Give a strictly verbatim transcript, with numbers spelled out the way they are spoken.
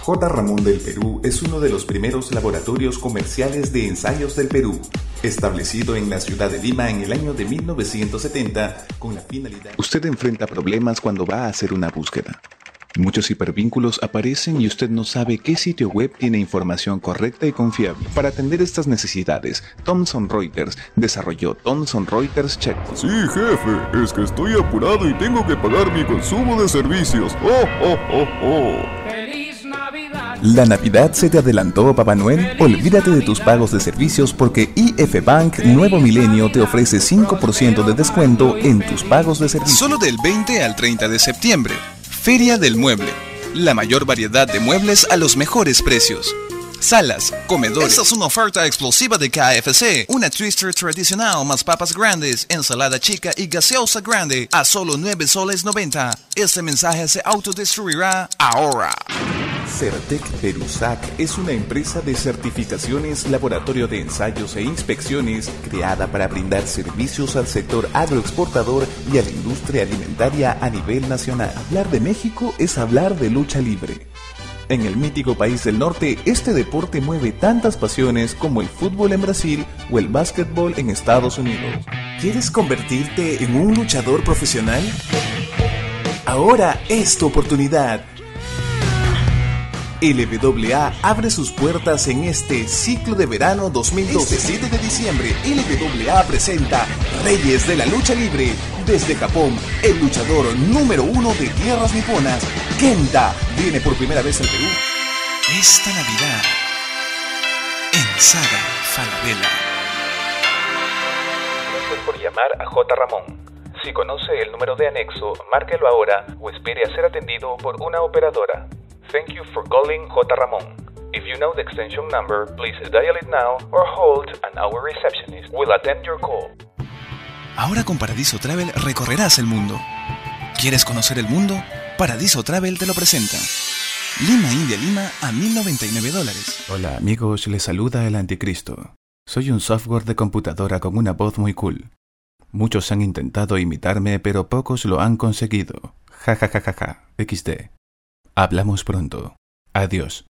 J. Ramón del Perú es uno de los primeros laboratorios comerciales de ensayos del Perú, establecido en la ciudad de Lima en el año de mil novecientos setenta con la finalidad... Usted enfrenta problemas cuando va a hacer una búsqueda. Muchos hipervínculos aparecen y usted no sabe qué sitio web tiene información correcta y confiable. Para atender estas necesidades, Thomson Reuters desarrolló Thomson Reuters Checkpoint. Sí, jefe, es que estoy apurado y tengo que pagar mi consumo de servicios. ¡Oh, oh, oh, oh! ¡Feliz Navidad! ¿La Navidad se te adelantó, Papá Noel? Olvídate de tus pagos de servicios porque I F Bank Nuevo Milenio te ofrece cinco por ciento de descuento en tus pagos de servicios. Solo del veinte al treinta de septiembre. Feria del Mueble. La mayor variedad de muebles a los mejores precios. Salas, comedores. Esta es una oferta explosiva de K F C. Una twister tradicional más papas grandes, ensalada chica y gaseosa grande a solo nueve soles noventa. Este mensaje se autodestruirá ahora. Certec Perusac es una empresa de certificaciones, laboratorio de ensayos e inspecciones creada para brindar servicios al sector agroexportador y a la industria alimentaria a nivel nacional. Hablar de México es hablar de lucha libre. En el mítico país del norte, este deporte mueve tantas pasiones como el fútbol en Brasil o el básquetbol en Estados Unidos. ¿Quieres convertirte en un luchador profesional? Ahora es tu oportunidad. L W A abre sus puertas en este ciclo de verano dos mil doce. Este siete de diciembre, L W A presenta Reyes de la Lucha Libre. Desde Japón, el luchador número uno de tierras niponas, Kenta, viene por primera vez al Perú. Esta Navidad, en Saga Falabella. Gracias por llamar a J. Ramón. Si conoce el número de anexo, márquelo ahora o espere a ser atendido por una operadora. Thank you for calling J. Ramón. If you know the extension number, please dial it now or hold and our receptionist will attend your call. Ahora con Paradiso Travel recorrerás el mundo. ¿Quieres conocer el mundo? Paradiso Travel te lo presenta. Lima, India, Lima a mil noventa y nueve dólares. Hola amigos, les saluda el Anticristo. Soy un software de computadora con una voz muy cool. Muchos han intentado imitarme, pero pocos lo han conseguido. Ja ja ja ja ja. equis de. Hablamos pronto. Adiós.